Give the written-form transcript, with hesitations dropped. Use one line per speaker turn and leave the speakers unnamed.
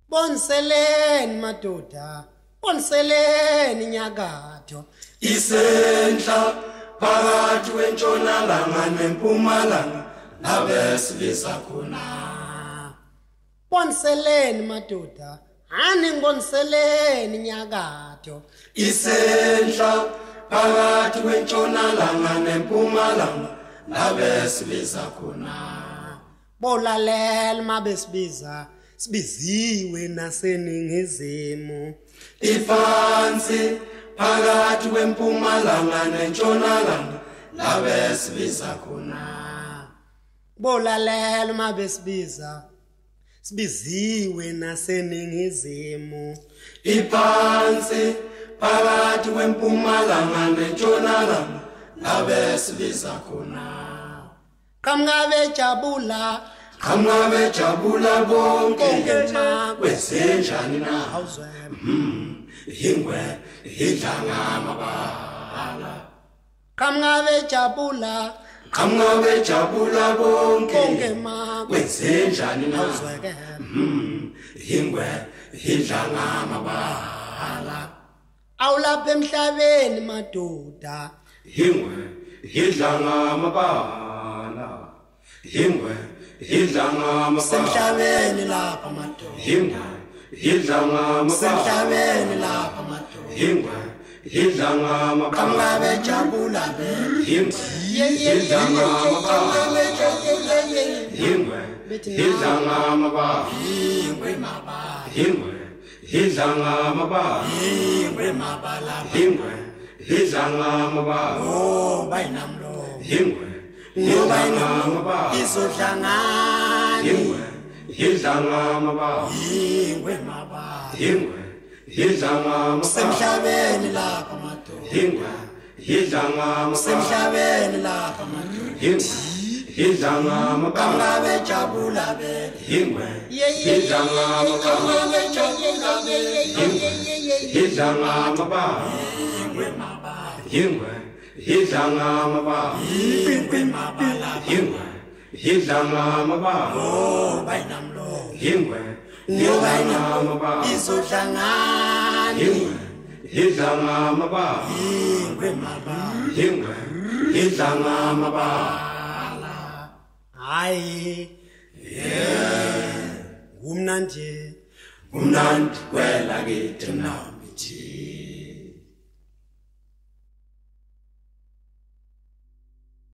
Bonseleni madoda, bonseleni Nyakatho.
Isenhla phakathi kwentshonalanga nempumalanga nabesilisa khona.
Bonseleni madoda, hani ngonseleni Nyakatho.
Isenhla phakathi kwentshonalanga nempumalanga nabesilisa khona.
Bolalela mabesibiza, sibiziwe naseningizimu.
Ifansi phakathi kwempumalanga nentshonalanga nabesilisa khona.
Bolalela mabesibiza, sibiziwe naseningizimu.
Ifansi phakathi kwempumalanga nentshonalanga nabesilisa khona.
Kamngabe jabula,
Kamngabe jabula bonke
ma
kwezenjani na
awuzwe.
Ingwe idlanga mabala.
Kamngabe jabula,
Kamngabe jabula bonke
ma
kwezenjani na
awuzweke.
Ingwe idlanga mabala.
Awulapha emhlabeni madoda,
Ingwe idlanga mabala. Ingwe idlanga mabala.
semhlabeni lapha madoda,
Ingwe idlanga mabala.
semhlabeni lapha madoda.
Ingwe idlanga mabala.
Kamngabe jabula be,
Ingwe idlanga mabala. Ingwe idlanga mabala.
ingwe mabala,
Ingwe idlanga mabala.
ingwe mabala.
Ingwe idlanga mabala.
Oh bayinamlo,
Ingwe
ngoba
idlanga mabala.
izohlangana.
Ingwe idlanga mabala.
Ingwe mabala,
Ingwe idlanga mabala.
semhlabeni lapha madoda,
Ingwe idlanga mabala.
semhlabeni lapha madoda.
Ingwe idlanga mabala.
Kamngabe jabula be,
Ingwe idlanga mabala. Ingwe idlanga mabala.
ingwe mabala,
Ingwe idlanga mabala.
ingwe mabala.
Ingwe idlanga mabala.
Oh bayinamlo,
Ingwe
ngoba
idlanga mabala.
izohlangana.
Ingwe idlanga mabala.
Ingwe mabala,
Ingwe idlanga mabala.
hayi umnandi
Umnandi kwela kithi nawe.